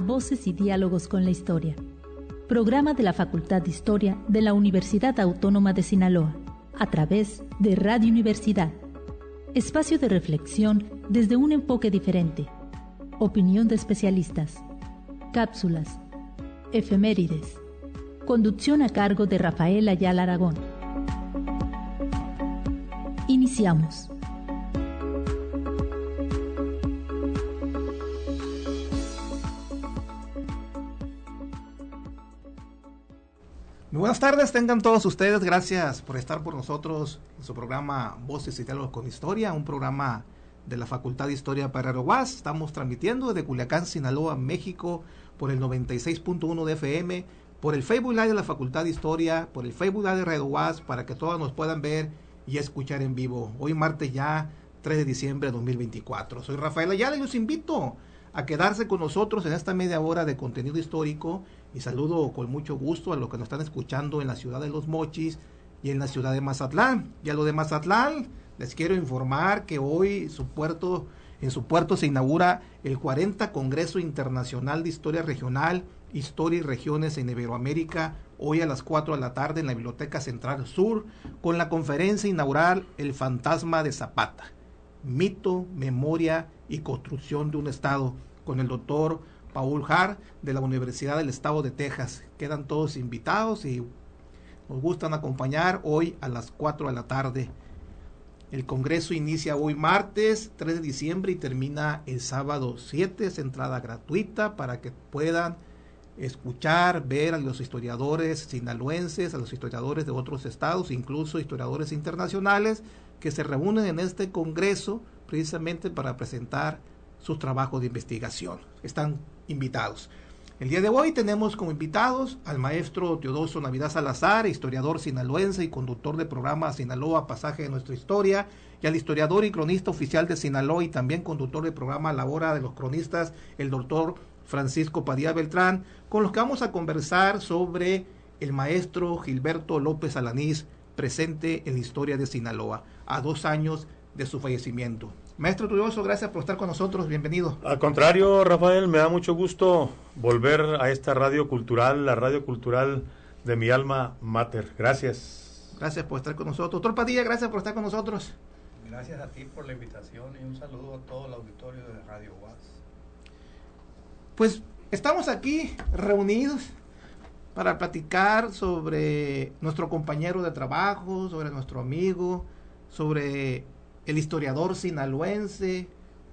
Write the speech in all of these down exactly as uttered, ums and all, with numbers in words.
Voces y diálogos con la historia. Programa de la Facultad de Historia de la Universidad Autónoma de Sinaloa, a través de Radio Universidad. Espacio de reflexión desde un enfoque diferente. Opinión de especialistas. Cápsulas. Efemérides. Conducción a cargo de Rafael Ayala Aragón. Iniciamos. Muy buenas tardes, tengan todos ustedes, gracias por estar por nosotros en su programa Voces y Diálogos con Historia, un programa de la Facultad de Historia para Aeroguas. Estamos transmitiendo desde Culiacán, Sinaloa, México, por el noventa y seis punto uno de F M, por el Facebook Live de la Facultad de Historia, por el Facebook Live de Radio Aeroguas, para que todos nos puedan ver y escuchar en vivo. Hoy martes ya, tres de diciembre de dos mil veinticuatro. Soy Rafael Ayala y los invito a quedarse con nosotros en esta media hora de contenido histórico, y saludo con mucho gusto a los que nos están escuchando en la ciudad de Los Mochis y en la ciudad de Mazatlán. Y a lo de Mazatlán les quiero informar que hoy su puerto, en su puerto se inaugura el cuarenta Congreso Internacional de Historia Regional, Historia y Regiones en Iberoamérica, hoy a las cuatro de la tarde en la Biblioteca Central Sur, con la conferencia inaugural El Fantasma de Zapata, mito, memoria y construcción de un Estado, con el doctor Paul Hart de la Universidad del Estado de Texas. Quedan todos invitados y nos gustan acompañar hoy a las cuatro de la tarde. El congreso inicia hoy martes tres de diciembre y termina el sábado siete. Es entrada gratuita para que puedan escuchar, ver a los historiadores sinaloenses, a los historiadores de otros estados, incluso historiadores internacionales que se reúnen en este congreso precisamente para presentar sus trabajos de investigación. Están invitados. El día de hoy tenemos como invitados al maestro Teodoso Navidad Salazar, historiador sinaloense y conductor del programa Sinaloa, Pasaje de Nuestra Historia, y al historiador y cronista oficial de Sinaloa y también conductor del programa La Hora de los Cronistas, el doctor Francisco Padilla Beltrán, con los que vamos a conversar sobre el maestro Gilberto López Alanís, presente en la historia de Sinaloa, a dos años de su fallecimiento. Maestro Teodoso, gracias por estar con nosotros, bienvenido. Al contrario, Rafael, me da mucho gusto volver a esta radio cultural, la radio cultural de mi alma mater. Gracias. Gracias por estar con nosotros. Doctor Padilla, gracias por estar con nosotros. Gracias a ti por la invitación y un saludo a todo el auditorio de Radio Aeroguas. Pues estamos aquí reunidos para platicar sobre nuestro compañero de trabajo, sobre nuestro amigo, sobre el historiador sinaloense,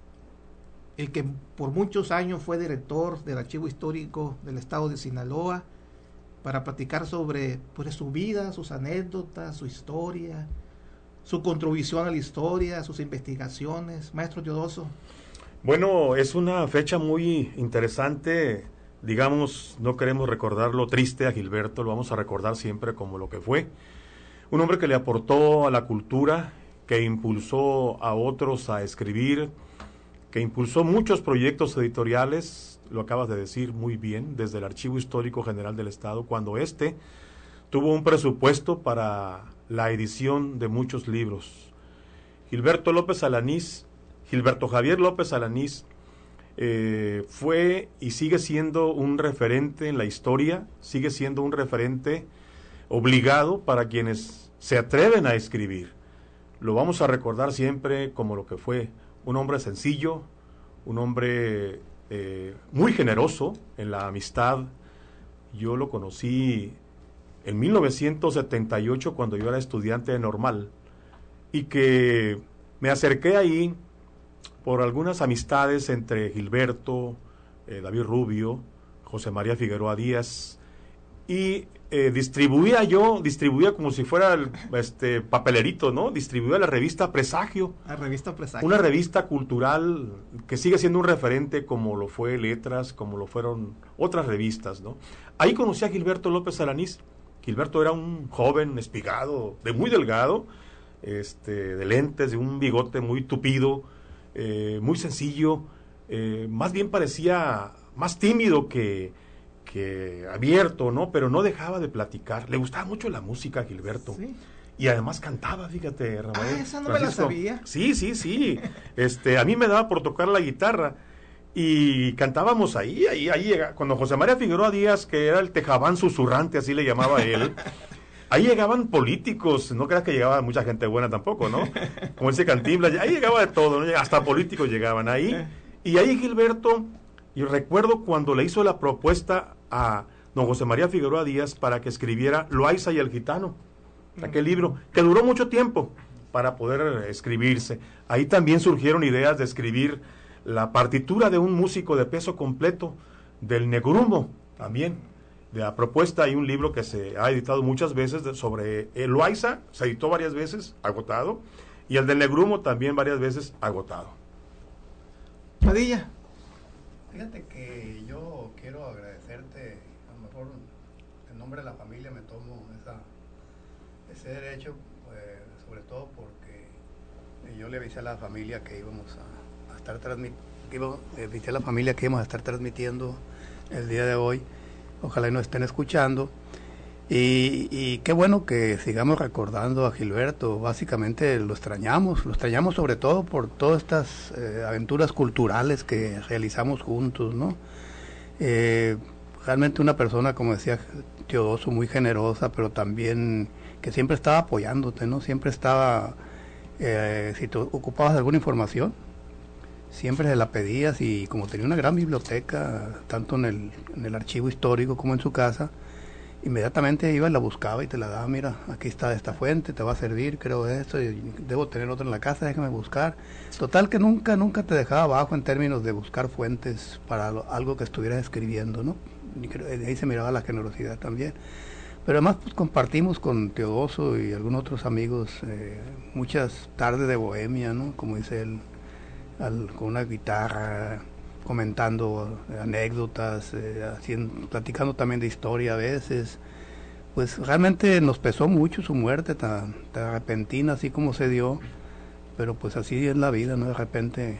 el que por muchos años fue director del Archivo Histórico del Estado de Sinaloa, para platicar sobre pues, su vida, sus anécdotas, su historia, su contribución a la historia, sus investigaciones. Maestro Teodoso. Bueno, es una fecha muy interesante, digamos, no queremos recordar lo triste a Gilberto, lo vamos a recordar siempre como lo que fue, un hombre que le aportó a la cultura, que impulsó a otros a escribir, que impulsó muchos proyectos editoriales, lo acabas de decir muy bien, desde el Archivo Histórico General del Estado, cuando éste tuvo un presupuesto para la edición de muchos libros. Gilberto López Alanís, Gilberto Javier López Alanís, eh, fue y sigue siendo un referente en la historia, sigue siendo un referente obligado para quienes se atreven a escribir. Lo vamos a recordar siempre como lo que fue, un hombre sencillo, un hombre eh, muy generoso en la amistad. Yo lo conocí en mil novecientos setenta y ocho cuando yo era estudiante de normal y que me acerqué ahí por algunas amistades entre Gilberto, eh, David Rubio, José María Figueroa Díaz, y eh, distribuía yo, distribuía como si fuera el, este papelerito, ¿no? Distribuía la revista Presagio. La revista Presagio. Una revista cultural que sigue siendo un referente como lo fue Letras, como lo fueron otras revistas, ¿no? Ahí conocí a Gilberto López Alanís. Gilberto era un joven espigado, de muy delgado, este, de lentes, de un bigote muy tupido, eh, muy sencillo, eh, más bien parecía más tímido que que abierto, ¿no? Pero no dejaba de platicar. Le gustaba mucho la música a Gilberto. Sí. Y además cantaba, fíjate, Rafael. Ah, esa no Francisco. me la sabía. Sí, sí, sí. Este, a mí me daba por tocar la guitarra y cantábamos ahí, ahí, ahí, cuando José María Figueroa Díaz, que era el tejabán susurrante, así le llamaba él, ahí llegaban políticos, no creas que llegaba mucha gente buena tampoco, ¿no? Como ese Cantinflas, ahí llegaba de todo, ¿no? Hasta políticos llegaban ahí, y ahí Gilberto, y recuerdo cuando le hizo la propuesta a don José María Figueroa Díaz para que escribiera Loaiza y el Gitano, aquel libro, que duró mucho tiempo para poder escribirse. Ahí también surgieron ideas de escribir la partitura de un músico de peso completo, del Negrumo, también, de la propuesta. Hay un libro que se ha editado muchas veces de, sobre el Loaiza, se editó varias veces, agotado, y el del Negrumo también varias veces, agotado. Padilla. Fíjate que yo quiero agradecerte, a lo mejor en nombre de la familia me tomo esa, ese derecho, eh, sobre todo porque yo le avisé a la familia que íbamos a, a estar transmitiendo, le avisé a la familia que íbamos a estar transmitiendo el día de hoy, ojalá y nos estén escuchando, y, y qué bueno que sigamos recordando a Gilberto. Básicamente lo extrañamos, lo extrañamos sobre todo por todas estas eh, aventuras culturales que realizamos juntos, ¿no? Eh, realmente una persona, como decía Teodoso, muy generosa, pero también que siempre estaba apoyándote, ¿no? Siempre estaba, eh, si te ocupabas de alguna información, siempre se la pedías, y como tenía una gran biblioteca, tanto en el, en el archivo histórico como en su casa, inmediatamente iba y la buscaba y te la daba. Mira, aquí está esta fuente, te va a servir, creo esto, y debo tener otra en la casa, déjame buscar. Total que nunca, nunca te dejaba abajo en términos de buscar fuentes para lo, algo que estuvieras escribiendo, ¿no? Y creo, de ahí se miraba la generosidad también. Pero además pues compartimos con Teodoso y algunos otros amigos eh, muchas tardes de bohemia, ¿no? Como dice él, al, con una guitarra, comentando anécdotas, eh, haciendo, platicando también de historia a veces. Pues realmente nos pesó mucho su muerte tan, tan repentina, así como se dio, pero pues así es la vida, ¿no? De repente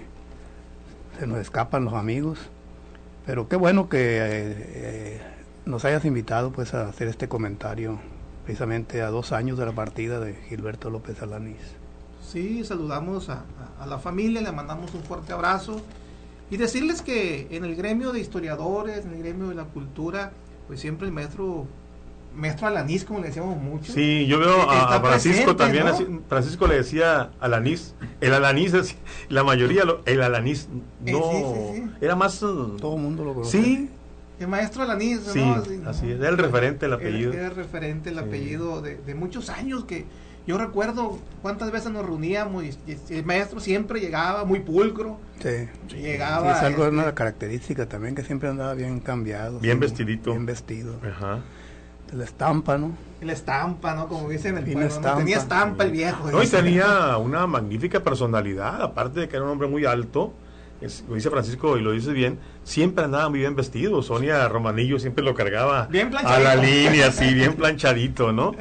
se nos escapan los amigos, pero qué bueno que eh, eh, nos hayas invitado pues a hacer este comentario precisamente a dos años de la partida de Gilberto López Alanís. Sí, saludamos a, a, a la familia, le mandamos un fuerte abrazo. Y decirles que en el gremio de historiadores, en el gremio de la cultura, pues siempre el maestro, maestro Alanís, como le decíamos mucho. Sí, yo veo a, a Francisco presente, también, ¿no? Así, Francisco le decía Alanís, el Alanís, así, la mayoría, lo, el Alanís, no, sí, sí, sí. Era más... Todo el mundo lo conoce. Sí. El maestro Alanís, sí, ¿no? Así, así ¿no? es, era el referente el apellido. Era el referente el sí. apellido de, de muchos años que... Yo recuerdo cuántas veces nos reuníamos y el maestro siempre llegaba muy pulcro. Sí. Llegaba. Sí, es algo, este, una característica también, que siempre andaba bien cambiado. Bien ¿sí? vestidito. Bien vestido. Ajá. La estampa, ¿no? La estampa, ¿no? Como dicen en el pueblo, ¿no? Tenía estampa el viejo. No, y tenía una magnífica personalidad, aparte de que era un hombre muy alto. Es, lo dice Francisco y lo dice bien, siempre andaba muy bien vestido. Sonia Romanillo siempre lo cargaba bien a la línea, así, bien planchadito, ¿no?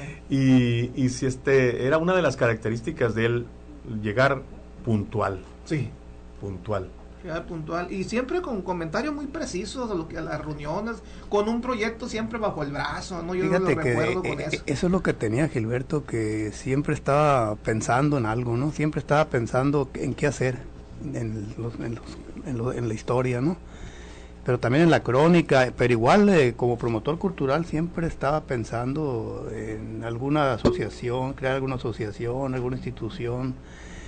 Y, y si este era una de las características de él, llegar puntual. Sí. Puntual. Llegar puntual. Y siempre con comentarios muy precisos a lo que a las reuniones, con un proyecto siempre bajo el brazo, ¿no? Yo Fíjate lo que recuerdo eh, con eh, eso. Eso es lo que tenía Gilberto, que siempre estaba pensando en algo, ¿no? Siempre estaba pensando en qué hacer en, los, en, los, en, lo, en la historia, ¿no? Pero también en la crónica, pero igual eh, como promotor cultural siempre estaba pensando en alguna asociación, crear alguna asociación, alguna institución.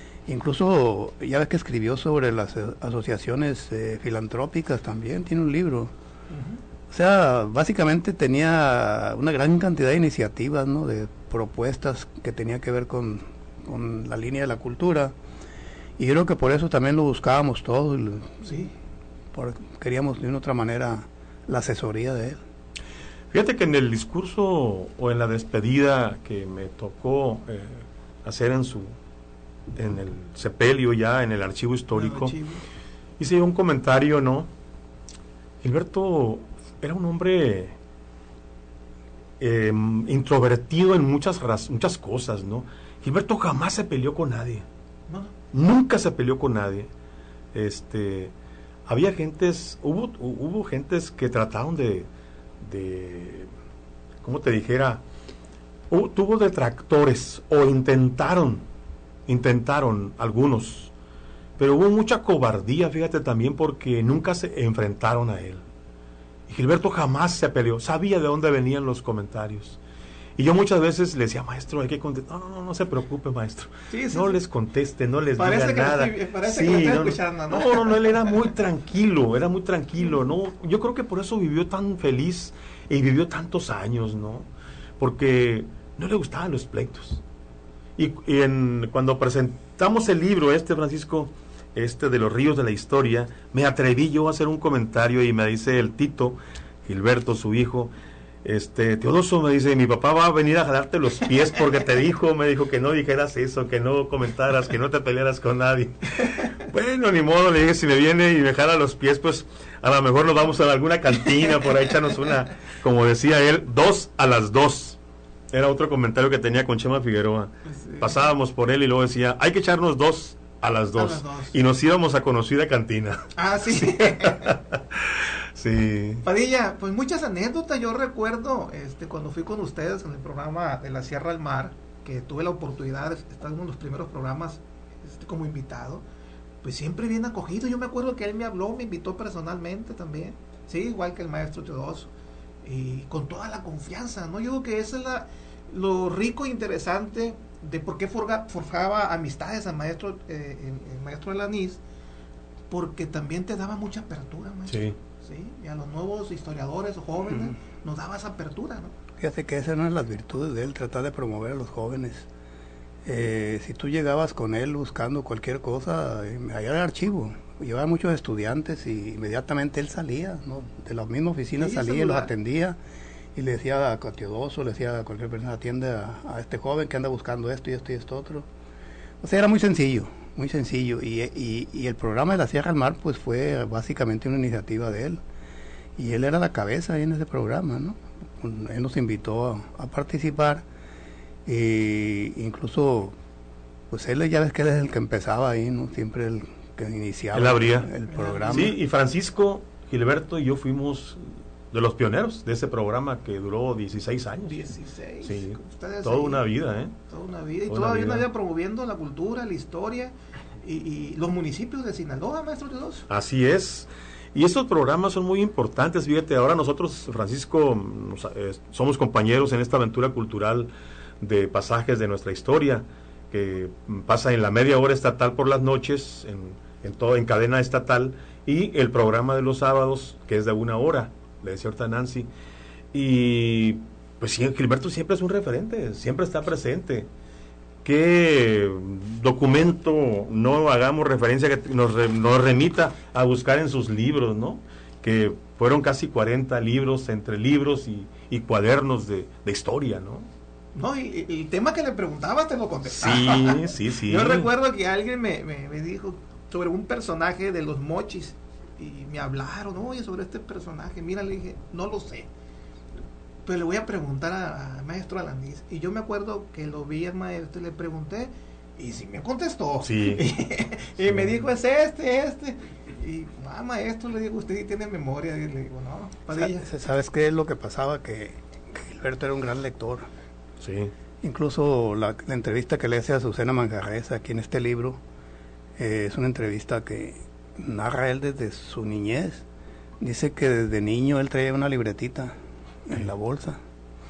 Incluso ya ves que escribió sobre las asociaciones eh, filantrópicas también, tiene un libro. Uh-huh. O sea, básicamente tenía una gran cantidad de iniciativas, ¿no? De propuestas que tenía que ver con, con la línea de la cultura. Y yo creo que por eso también lo buscábamos todos. Sí. Por, queríamos de una otra manera la asesoría de él. Fíjate que en el discurso o en la despedida que me tocó eh, hacer en su en el sepelio, ya en el archivo histórico, el archivo. Hice un comentario, ¿no? Gilberto era un hombre eh, introvertido en muchas muchas cosas, ¿no? Gilberto jamás se peleó con nadie. ¿No? Nunca se peleó con nadie. Este había gentes, hubo hubo gentes que trataron de, de ¿cómo te dijera? Hubo, tuvo detractores o intentaron, intentaron algunos pero hubo mucha cobardía, fíjate, también porque nunca se enfrentaron a él. Y Gilberto jamás se peleó, sabía de dónde venían los comentarios. Y yo muchas veces le decía, maestro, hay que contestar. No, no, no, no se preocupe, maestro. Sí, sí, no sí. les conteste, no les parece diga que nada. Estoy, parece sí, que estoy no, escuchando, ¿no? No, no, no, él era muy tranquilo, era muy tranquilo, ¿no? Yo creo que por eso vivió tan feliz y vivió tantos años, ¿no? Porque no le gustaban los pleitos. Y, y en, cuando presentamos el libro este, Francisco, este de los ríos de la historia, me atreví yo a hacer un comentario y me dice el Tito, Gilberto, su hijo, este, Teodoso, me dice, mi papá va a venir a jalarte los pies porque te dijo, me dijo que no dijeras eso, que no comentaras, que no te pelearas con nadie. Bueno, ni modo, le dije, si me viene y me jala los pies, pues a lo mejor nos vamos a alguna cantina, por ahí echarnos una, como decía él, dos a las dos. Era otro comentario que tenía con Chema Figueroa. Sí. Pasábamos por él y luego decía, hay que echarnos dos a las dos. A las dos. Y nos íbamos a conocida cantina. Ah, sí. Sí. Padilla, pues muchas anécdotas. Yo recuerdo este cuando fui con ustedes en el programa de la Sierra al Mar, que tuve la oportunidad de estar en uno de los primeros programas este, como invitado, pues siempre bien acogido. Yo me acuerdo que él me habló, me invitó personalmente también, sí, igual que el maestro Teodoso, y con toda la confianza, ¿no? Yo creo que eso es la, lo rico e interesante de por qué forga, forjaba amistades al maestro, eh, el, el maestro Alanís, porque también te daba mucha apertura, maestro. Sí. Sí, y a los nuevos historiadores o jóvenes uh-huh. nos daba esa apertura, ¿no? Fíjate que esa es una de las virtudes de él, tratar de promover a los jóvenes. Eh, si tú llegabas con él buscando cualquier cosa, eh, allá era el archivo, llevaba muchos estudiantes y inmediatamente él salía, ¿no? De la misma oficina sí, salía y los atendía y le decía a Teodoso, le decía a cualquier persona, atiende a, a este joven que anda buscando esto y esto y esto otro. O sea, era muy sencillo. Muy sencillo, y, y, y el programa de la Sierra al Mar pues fue básicamente una iniciativa de él, y él era la cabeza ahí en ese programa, ¿no? Él nos invitó a, a participar, e incluso pues él ya ves que él es el que empezaba ahí, ¿no? Siempre el que iniciaba él abría el, el programa. Sí, y Francisco, Gilberto y yo fuimos de los pioneros de ese programa que duró dieciséis años. dieciséis. Sí, toda ahí, una vida, ¿eh? Toda una vida, y toda todavía una vida promoviendo la cultura, la historia y, y los municipios de Sinaloa, maestro Teodoso. Así es. Y estos programas son muy importantes, fíjate, ahora nosotros, Francisco, nos, eh, somos compañeros en esta aventura cultural de pasajes de nuestra historia, que pasa en la media hora estatal por las noches, en, en, todo, en cadena estatal, y el programa de los sábados, que es de una hora, le decía ahorita Nancy, y pues sí, Gilberto siempre es un referente, siempre está presente. ¿Qué documento no hagamos referencia que nos, re, nos remita a buscar en sus libros, ¿no? Que fueron casi cuarenta libros, entre libros y, y cuadernos de, de historia, ¿no? No, y, y el tema que le preguntaba te lo contestaba. Sí, sí, sí. Yo recuerdo que alguien me, me, me dijo sobre un personaje de los Mochis, y me hablaron, oye, sobre este personaje, mira, le dije, no lo sé, pero le voy a preguntar al maestro Alanís, y yo me acuerdo que lo vi al maestro y le pregunté, y sí me contestó, sí. y, y me dijo, es este, este, y, ah, maestro, le digo, usted sí tiene memoria, y le digo, no, Padilla. ¿Sabes qué es lo que pasaba? Que, que Gilberto era un gran lector, sí. Incluso la, la entrevista que le hace a Azucena Manjarres aquí en este libro, eh, es una entrevista que narra él desde su niñez. Dice que desde niño él traía una libretita en la bolsa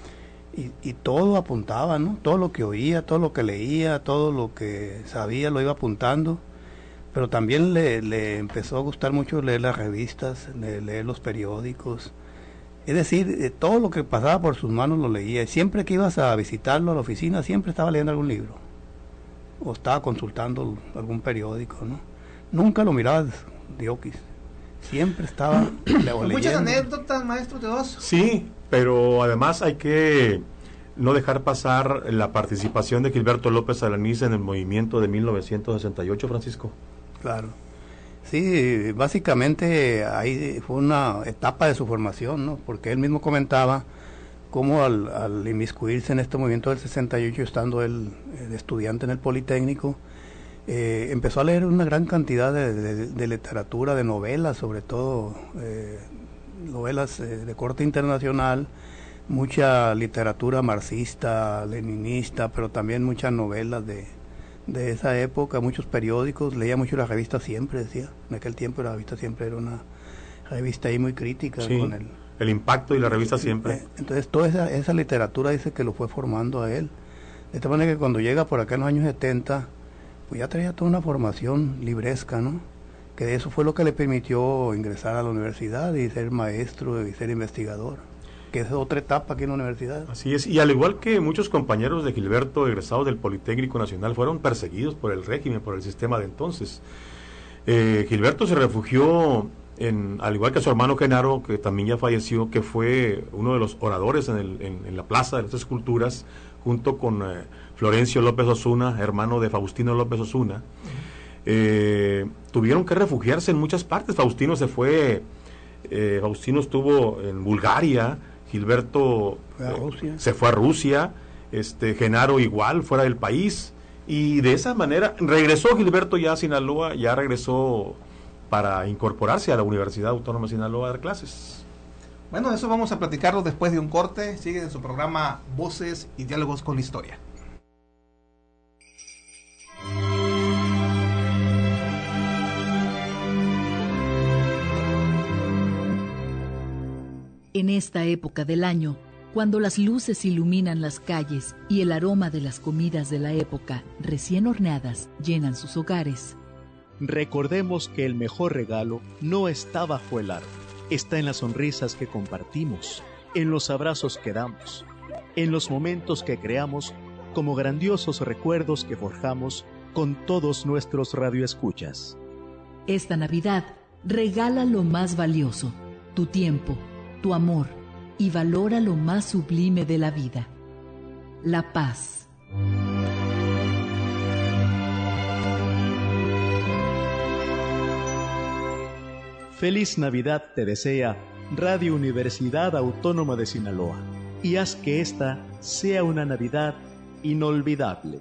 y, y todo apuntaba, ¿no? Todo lo que oía, todo lo que leía, todo lo que sabía lo iba apuntando, pero también le, le empezó a gustar mucho leer las revistas, de leer los periódicos, es decir, de todo lo que pasaba por sus manos lo leía, y siempre que ibas a visitarlo a la oficina siempre estaba leyendo algún libro o estaba consultando algún periódico, ¿no? Nunca lo mirabas de oquis, siempre estaba leyendo. Muchas anécdotas, maestro Teodoso. Sí, pero además hay que no dejar pasar la participación de Gilberto López Alanís en el movimiento de mil novecientos sesenta y ocho, Francisco. Claro. Sí, básicamente ahí fue una etapa de su formación, ¿no? Porque él mismo comentaba cómo al, al inmiscuirse en este movimiento del sesenta y ocho, estando él de estudiante en el Politécnico, Eh, empezó a leer una gran cantidad de, de, de literatura, de novelas, sobre todo eh, novelas eh, de corte internacional, mucha literatura marxista, leninista, pero también muchas novelas de, de esa época, muchos periódicos, leía mucho la revista Siempre, decía, en aquel tiempo la revista Siempre era una revista ahí muy crítica. Sí, con el, el Impacto y la revista Siempre. Entonces toda esa, esa literatura dice que lo fue formando a él, de esta manera que cuando llega por acá en los años setenta, pues ya traía toda una formación libresca, ¿no? Que de eso fue lo que le permitió ingresar a la universidad y ser maestro y ser investigador, que es otra etapa aquí en la universidad. Así es, y al igual que muchos compañeros de Gilberto egresados del Politécnico Nacional fueron perseguidos por el régimen, por el sistema de entonces. Eh, Gilberto se refugió, en, al igual que su hermano Genaro, que también ya falleció, que fue uno de los oradores en, el, en, en la Plaza de las Esculturas, junto con eh, Florencio López Osuna, hermano de Faustino López Osuna. Eh, tuvieron que refugiarse en muchas partes. Faustino se fue, eh, Faustino estuvo en Bulgaria, Gilberto fue a Rusia. Eh, se fue a Rusia, este, Genaro igual, fuera del país, y de esa manera regresó Gilberto ya a Sinaloa, ya regresó para incorporarse a la Universidad Autónoma de Sinaloa a dar clases. Bueno, eso vamos a platicarlo después de un corte. Sigue en su programa Voces y Diálogos con la Historia. En esta época del año, cuando las luces iluminan las calles y el aroma de las comidas de la época recién horneadas llenan sus hogares, recordemos que el mejor regalo no está bajo el árbol, está en las sonrisas que compartimos, en los abrazos que damos, en los momentos que creamos como grandiosos recuerdos que forjamos con todos nuestros radioescuchas. Esta Navidad regala lo más valioso, tu tiempo, tu amor, y valora lo más sublime de la vida, la paz. Feliz Navidad te desea Radio Universidad Autónoma de Sinaloa, y haz que esta sea una Navidad inolvidable.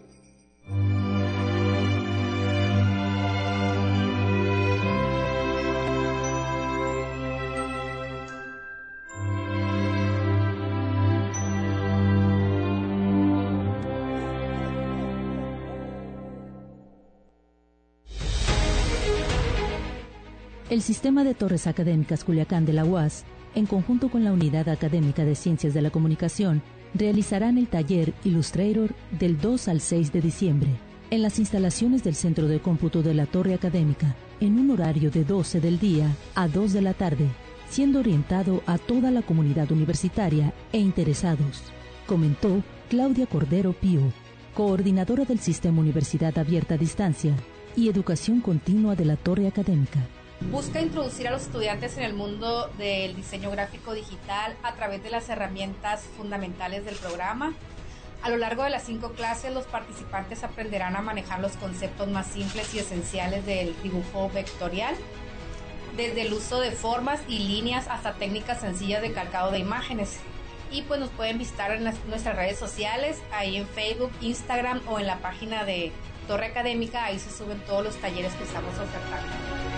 El Sistema de Torres Académicas Culiacán de la U A S, en conjunto con la Unidad Académica de Ciencias de la Comunicación, realizarán el taller Illustrator del dos al seis de diciembre, en las instalaciones del Centro de Cómputo de la Torre Académica, en un horario de doce del día a dos de la tarde, siendo orientado a toda la comunidad universitaria e interesados, comentó Claudia Cordero Pío, coordinadora del Sistema Universidad Abierta a Distancia y Educación Continua de la Torre Académica. Busca introducir a los estudiantes en el mundo del diseño gráfico digital a través de las herramientas fundamentales del programa. A lo largo de las cinco clases, los participantes aprenderán a manejar los conceptos más simples y esenciales del dibujo vectorial, desde el uso de formas y líneas hasta técnicas sencillas de calcado de imágenes. Y pues nos pueden visitar en las, nuestras redes sociales, ahí en Facebook, Instagram o en la página de Torre Académica. Ahí se suben todos los talleres que estamos ofertando.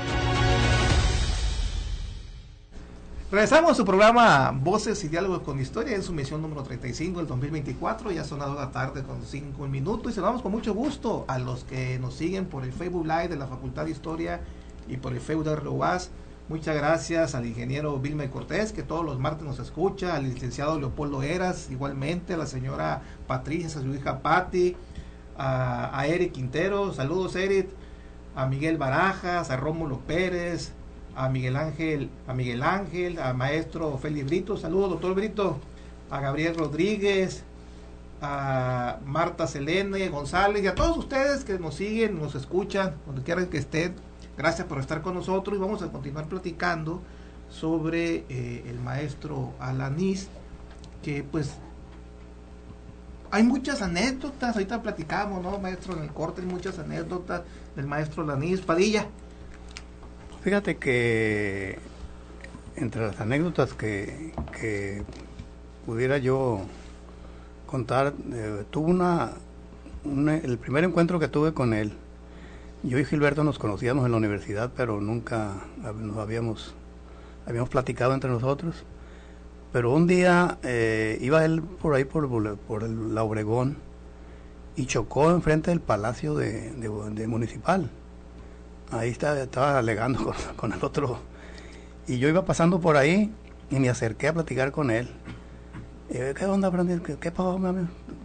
Regresamos a su programa Voces y Diálogos con Historia, en su misión número treinta y cinco del dos mil veinticuatro. Ya son las dos de la tarde con cinco minutos y saludamos con mucho gusto a los que nos siguen por el Facebook Live de la Facultad de Historia y por el Facebook de la U A S. Muchas gracias al ingeniero Vilma Cortés, que todos los martes nos escucha, al licenciado Leopoldo Eras, igualmente a la señora Patricia, a su hija Patti, a, a Eric Quintero, saludos Eric, a Miguel Barajas, a Rómulo Pérez, a Miguel Ángel, a Miguel Ángel, a maestro Félix Brito, saludos doctor Brito, a Gabriel Rodríguez, a Marta Selene González y a todos ustedes que nos siguen, nos escuchan, donde quieran que estén. Gracias por estar con nosotros y vamos a continuar platicando sobre eh, el maestro Alanís, que pues hay muchas anécdotas, ahorita platicamos, ¿no, maestro? En el corte hay muchas anécdotas del maestro Alanís. Padilla. Fíjate que entre las anécdotas que, que pudiera yo contar, eh, tuve una, una, el primer encuentro que tuve con él, yo y Gilberto nos conocíamos en la universidad, pero nunca nos habíamos, habíamos platicado entre nosotros, pero un día eh, iba él por ahí por, por el, la Obregón y chocó enfrente del Palacio de, de, de Municipal. Ahí estaba, estaba alegando con, con el otro. Y yo iba pasando por ahí y me acerqué a platicar con él. Y, ¿qué onda, Francisco? ¿Qué, qué pasó, mami?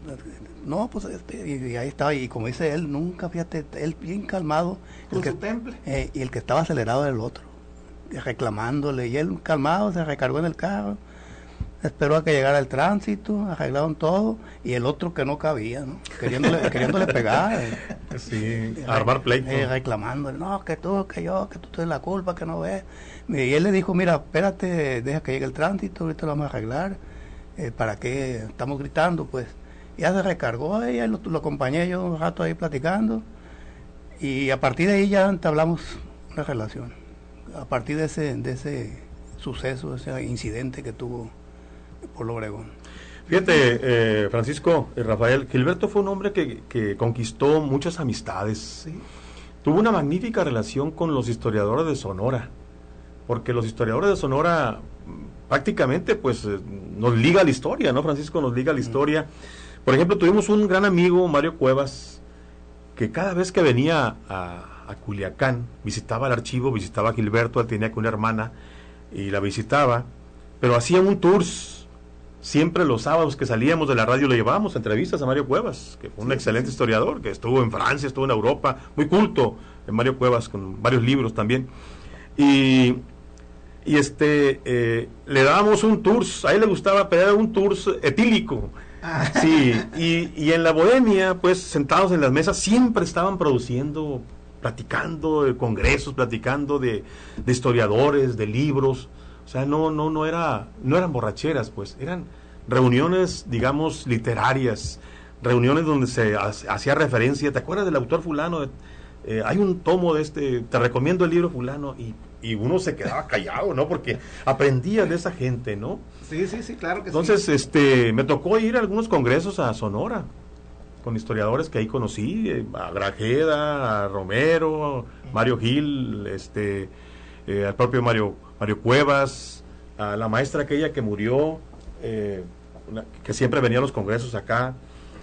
No, pues, este, y, y ahí estaba, y como dice él, nunca, fíjate, él bien calmado. Con el que, su temple. Eh, y el que estaba acelerado era el otro, reclamándole, y él calmado se recargó en el carro, esperó a que llegara el tránsito, arreglaron todo, y el otro que no cabía, ¿no? Queriéndole, queriéndole pegar. Eh, Sí, eh, armar pleito. Eh, reclamándole, no, que tú, que yo, que tú tienes la culpa, que no ves. Y él le dijo, mira, espérate, deja que llegue el tránsito, ahorita lo vamos a arreglar. Eh, ¿Para qué estamos gritando? Pues ya se recargó ella, lo, lo acompañé yo un rato ahí platicando, y a partir de ahí ya entablamos una relación, a partir de ese, de ese suceso, ese incidente que tuvo por Obregón. Fíjate, eh, Francisco y Rafael, Gilberto fue un hombre que, que conquistó muchas amistades. Sí. Tuvo una magnífica relación con los historiadores de Sonora, porque los historiadores de Sonora prácticamente pues eh, nos liga a la historia, ¿no, Francisco? Nos liga a la historia. Por ejemplo, tuvimos un gran amigo, Mario Cuevas, que cada vez que venía a, a Culiacán, visitaba el archivo, visitaba a Gilberto, él tenía que una hermana, y la visitaba, pero hacía un tours, siempre los sábados que salíamos de la radio le llevábamos entrevistas a Mario Cuevas, que fue un sí, excelente sí. historiador, que estuvo en Francia, estuvo en Europa, muy culto, en Mario Cuevas, con varios libros también, y... y este eh, le dábamos un tours, a él le gustaba, pero era un tours etílico, ah. sí, y, y en la bohemia, pues sentados en las mesas, siempre estaban produciendo, platicando de congresos, platicando de, de historiadores, de libros, o sea, no, no, no era, no eran borracheras, pues, eran reuniones, digamos, literarias, reuniones donde se hacía referencia, ¿te acuerdas del autor fulano? Eh, hay un tomo de este, te recomiendo el libro fulano, y y uno se quedaba callado, ¿no? Porque aprendía de esa gente, ¿no? Sí, sí, sí, claro que Entonces, sí. Entonces, este, me tocó ir a algunos congresos a Sonora, con historiadores que ahí conocí, eh, a Grajeda, a Romero, Mario Gil, este, eh, al propio Mario, Mario Cuevas, a la maestra aquella que murió, eh, una, que siempre venía a los congresos acá,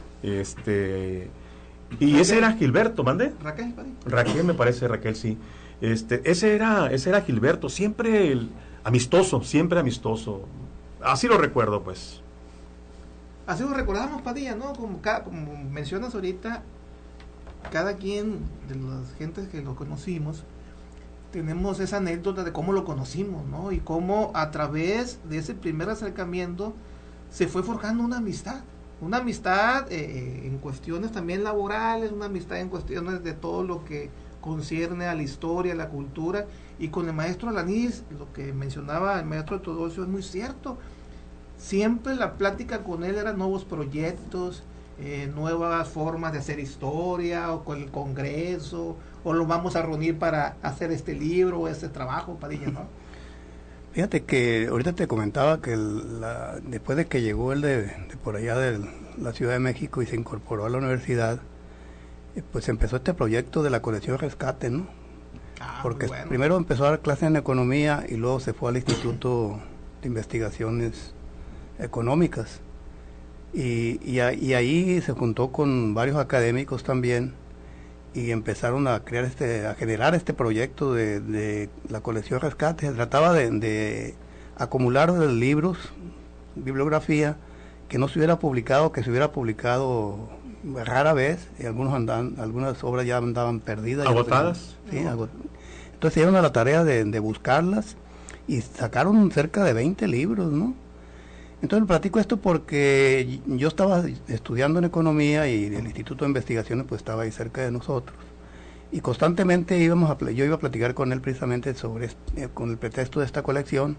este, y Raquel. Ese era Gilberto, ¿mande? Raquel, Raquel, me parece, Raquel, sí. Este, ese era, ese era Gilberto, siempre el, amistoso, siempre amistoso. Así lo recuerdo, pues. Así lo recordamos, Padilla, ¿no? Como, cada, como mencionas ahorita, cada quien de las gentes que lo conocimos, tenemos esa anécdota de cómo lo conocimos, ¿no? Y cómo a través de ese primer acercamiento se fue forjando una amistad. Una amistad eh, en cuestiones también laborales, una amistad en cuestiones de todo lo que concierne a la historia, a la cultura, y con el maestro Alanís, lo que mencionaba el maestro Teodosio es muy cierto, siempre la plática con él eran nuevos proyectos, eh, nuevas formas de hacer historia, o con el congreso, o lo vamos a reunir para hacer este libro, o este trabajo, Padilla, ¿no? Fíjate que ahorita te comentaba que el, la, después de que llegó él de, de por allá de la Ciudad de México y se incorporó a la universidad, pues empezó este proyecto de la colección Rescate, ¿no? Ah, porque bueno. Primero empezó a dar clases en economía y luego se fue al Instituto de Investigaciones Económicas y, y, y ahí se juntó con varios académicos también y empezaron a crear este, a generar este proyecto de, de la colección Rescate. Se trataba de, de acumular libros, bibliografía que no se hubiera publicado, que se hubiera publicado rara vez, y algunos andaban, algunas obras ya andaban perdidas. ¿Agotadas? Sí, agot... Entonces se dieron a la tarea de, de buscarlas y sacaron cerca de veinte libros, ¿no? Entonces platico esto porque yo estaba estudiando en economía y el Instituto de Investigaciones pues estaba ahí cerca de nosotros. Y constantemente íbamos a, yo iba a platicar con él precisamente sobre, eh, con el pretexto de esta colección,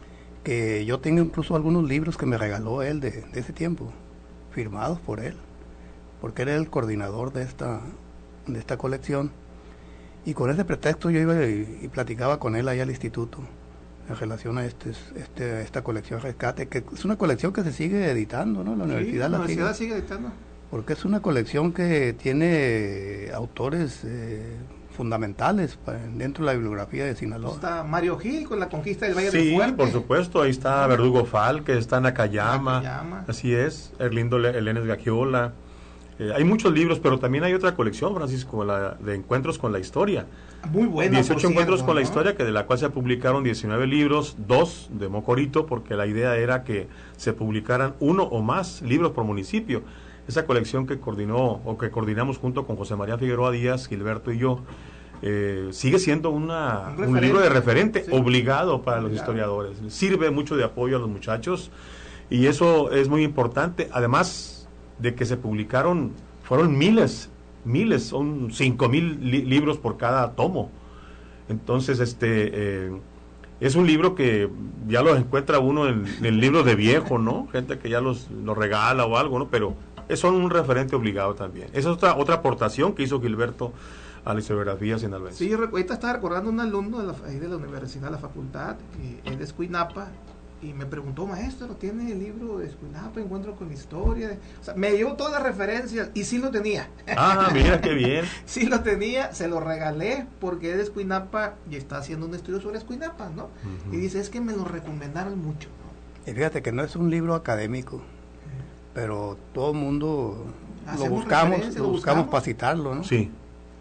que yo tengo incluso algunos libros que me regaló él de, de ese tiempo, firmados por él, porque era el coordinador de esta, de esta colección. Y con ese pretexto yo iba y, y platicaba con él ahí al instituto en relación a este, este esta colección Rescate, que es una colección que se sigue editando, ¿no? La sí, universidad, la la universidad sigue, sigue editando. Porque es una colección que tiene autores eh, fundamentales para, dentro de la bibliografía de Sinaloa. Está Mario Gil con la conquista del Valle sí, del Fuerte. Sí, por supuesto, ahí está Verdugo Falque, está Nakayama, Nakayama. Así es, Erlindo Elenes Gagiola, Eh, hay muchos libros, pero también hay otra colección, Francisco, la de Encuentros con la Historia. Muy buena. dieciocho por encuentros cierto, con la ¿no? historia, que de la cual se publicaron diecinueve libros, dos de Mocorito, porque la idea era que se publicaran uno o más libros por municipio. Esa colección que coordinó o que coordinamos junto con José María Figueroa Díaz, Gilberto y yo, eh, sigue siendo una, un, un libro de referente, sí, obligado para los historiadores. Sirve mucho de apoyo a los muchachos y eso es muy importante. Además de que se publicaron, fueron miles miles, son cinco mil li libros por cada tomo. Entonces, este eh, es un libro que ya lo encuentra uno en, en libros de viejo, ¿no? Gente que ya los, los regala o algo, ¿no? Pero son un referente obligado también. Esa es otra, otra aportación que hizo Gilberto a la historiografía sinaloense. Sí, yo ahorita estaba recordando un alumno de la, ahí de la universidad, de la facultad, que él es de Escuinapa, y me preguntó, maestro, ¿tiene el libro de Escuinapa, Encuentro con la Historia? O sea, me dio todas las referencias y sí lo tenía. Ah, mira qué bien. Sí lo tenía, se lo regalé porque es de Escuinapa y está haciendo un estudio sobre Escuinapa, ¿no? Uh-huh. Y dice, es que me lo recomendaron mucho, ¿no? Y fíjate que no es un libro académico, uh-huh, pero todo el mundo lo buscamos, lo, lo buscamos para citarlo, ¿no? Sí.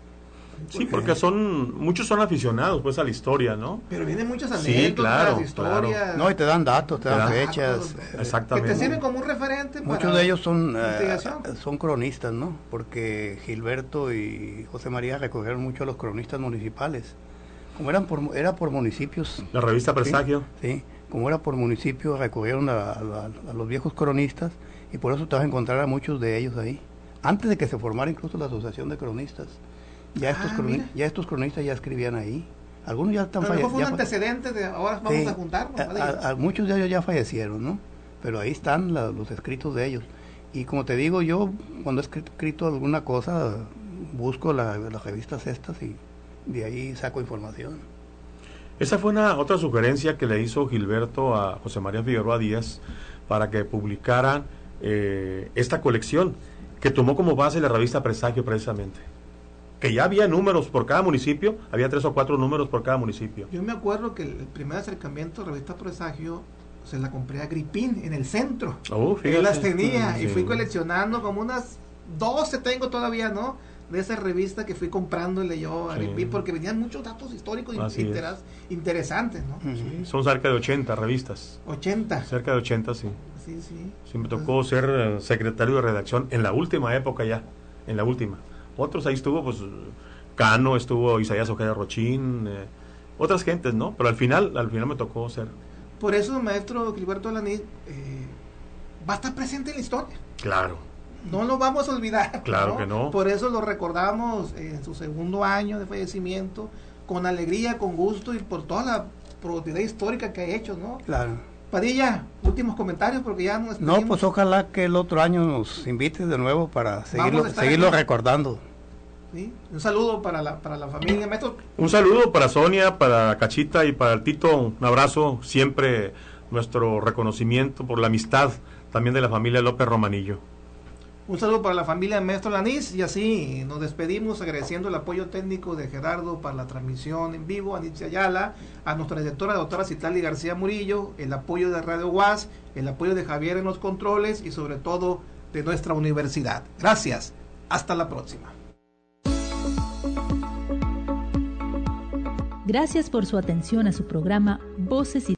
Sí, porque son muchos son aficionados pues a la historia, ¿no? Pero vienen muchas anécdotas, sí, claro, historias. Claro. No, y te dan datos, te, te dan fechas. Datos, exactamente. Que te sirven como un referente. Muchos para de ellos son eh, son cronistas, ¿no? Porque Gilberto y José María recogieron mucho a los cronistas municipales. Como eran por era por municipios. La revista Presagio. Sí, sí, como era por municipios, recogieron a, a, a los viejos cronistas y por eso te vas a encontrar a muchos de ellos ahí. Antes de que se formara incluso la Asociación de Cronistas. Ya estos, ah, croni ya estos cronistas ya escribían ahí. Algunos ya están fallecidos. Fue un antecedente de ahora vamos sí, a juntarnos. A, a, a muchos de ellos ya fallecieron, ¿no? Pero ahí están la, los escritos de ellos. Y como te digo, yo cuando he escrito alguna cosa, busco la, las revistas estas y de ahí saco información. Esa fue una otra sugerencia que le hizo Gilberto a José María Figueroa Díaz para que publicaran eh, esta colección, que tomó como base la revista Presagio precisamente. Que ya había números por cada municipio, había tres o cuatro números por cada municipio. Yo me acuerdo que el primer acercamiento a la revista Presagio se la compré a Gripín en el centro. Oh, él las tenía sí. Y fui coleccionando como unas doce tengo todavía, ¿no? De esa revista que fui comprándole yo a sí. Gripín, porque venían muchos datos históricos interes interesantes, ¿no? Sí, son cerca de ochenta revistas. ochenta. Cerca de ochenta, sí. Sí, sí. Sí, me tocó ser uh, secretario de redacción en la última época ya, en la última. Otros ahí estuvo, pues, Cano, estuvo Isaías Ojeda Rochín, eh, otras gentes, ¿no? Pero al final, al final me tocó ser. Por eso, maestro Gilberto Alanís, eh, va a estar presente en la historia. Claro. No lo vamos a olvidar. Claro ¿no? que no. Por eso lo recordamos en su segundo año de fallecimiento, con alegría, con gusto y por toda la productividad histórica que ha hecho, ¿no? Claro. Padilla, últimos comentarios porque ya nos No, pues ojalá que el otro año nos invites de nuevo para seguirlo, seguirlo recordando. ¿Sí? Un saludo para la, para la familia, maestro. Un saludo para Sonia, para Cachita y para el Tito, un abrazo, siempre nuestro reconocimiento por la amistad también de la familia López Romanillo. Un saludo para la familia de Maestro Lanís y así nos despedimos agradeciendo el apoyo técnico de Gerardo para la transmisión en vivo, a Nitzia Ayala, a nuestra directora doctora Citlali García Murillo, el apoyo de Radio U A S, el apoyo de Javier en los controles y sobre todo de nuestra universidad. Gracias, hasta la próxima. Gracias por su atención a su programa Voces y